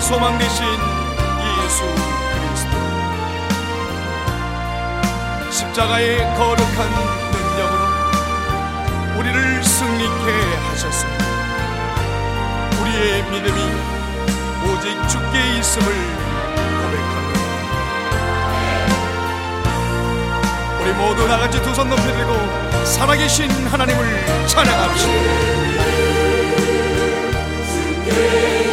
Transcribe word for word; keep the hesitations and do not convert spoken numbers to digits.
소망 되신 예수 그리스도, 십자가의 거룩한 능력으로 우리를 승리케 하셨습니다. 우리의 믿음이 오직 주께 있음을 고백합니다. 우리 모두 나같이 두 손 높이 들고 살아계신 하나님을 찬양합시다.